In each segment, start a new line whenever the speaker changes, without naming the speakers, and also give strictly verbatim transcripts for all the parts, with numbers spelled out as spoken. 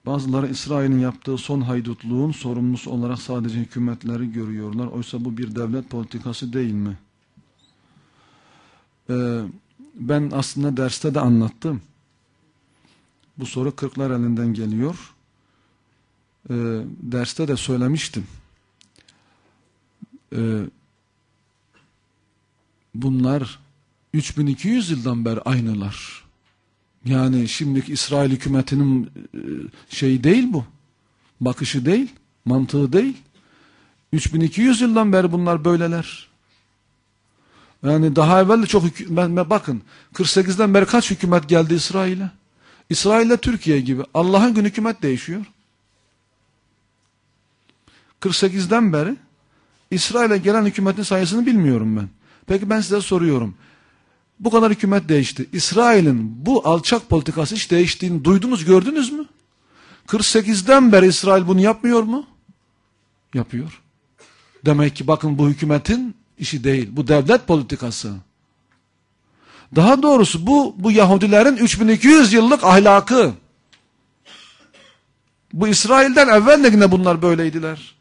Bazıları İsrail'in yaptığı son haydutluğun sorumlusu olarak sadece hükümetleri görüyorlar. Oysa bu bir devlet politikası değil mi? Ee, ben aslında derste de anlattım. Bu soru Kırklareli'nden geliyor. Ee, derste de söylemiştim. Ee, bunlar üç bin iki yüz yıldan beri aynılar. Yani şimdiki İsrail hükümetinin şeyi değil bu. Bakışı değil, mantığı değil. üç bin iki yüz yıldan beri bunlar böyleler. Yani daha evvel de çok ben, ben bakın kırk sekizden beri kaç hükümet geldi İsrail'e? İsrail'le Türkiye gibi. Allah'ın gün hükümet değişiyor. kırk sekizden beri İsrail'e gelen hükümetin sayısını bilmiyorum ben. Peki ben size soruyorum. Bu kadar hükümet değişti. İsrail'in bu alçak politikası hiç değiştiğini duydunuz, gördünüz mü? kırk sekizden beri İsrail bunu yapmıyor mu? Yapıyor. Demek ki bakın bu hükümetin işi değil. Bu devlet politikası. Daha doğrusu bu bu Yahudilerin üç bin iki yüz yıllık ahlakı. Bu İsrail'den evvel de yine bunlar böyleydiler.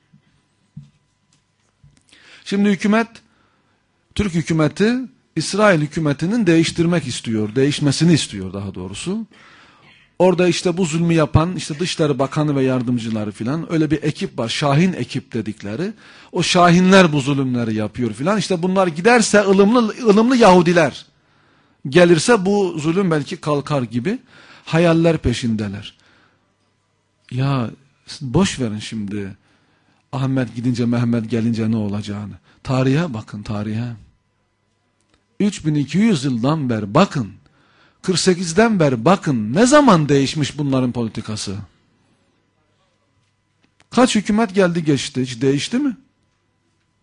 Şimdi hükümet, Türk hükümeti İsrail hükümetinin değiştirmek istiyor. Değişmesini istiyor daha doğrusu. Orada işte bu zulmü yapan işte Dışişleri Bakanı ve yardımcıları filan öyle bir ekip var. Şahin ekip dedikleri. O şahinler bu zulümleri yapıyor filan. İşte bunlar giderse ılımlı, ılımlı Yahudiler gelirse bu zulüm belki kalkar gibi hayaller peşindeler. Ya boş verin şimdi Ahmet gidince Mehmet gelince ne olacağını. Tarihe bakın tarihe. üç bin iki yüz yıldan beri bakın. kırk sekizden beri bakın. Ne zaman değişmiş bunların politikası? Kaç hükümet geldi geçti? Hiç değişti mi?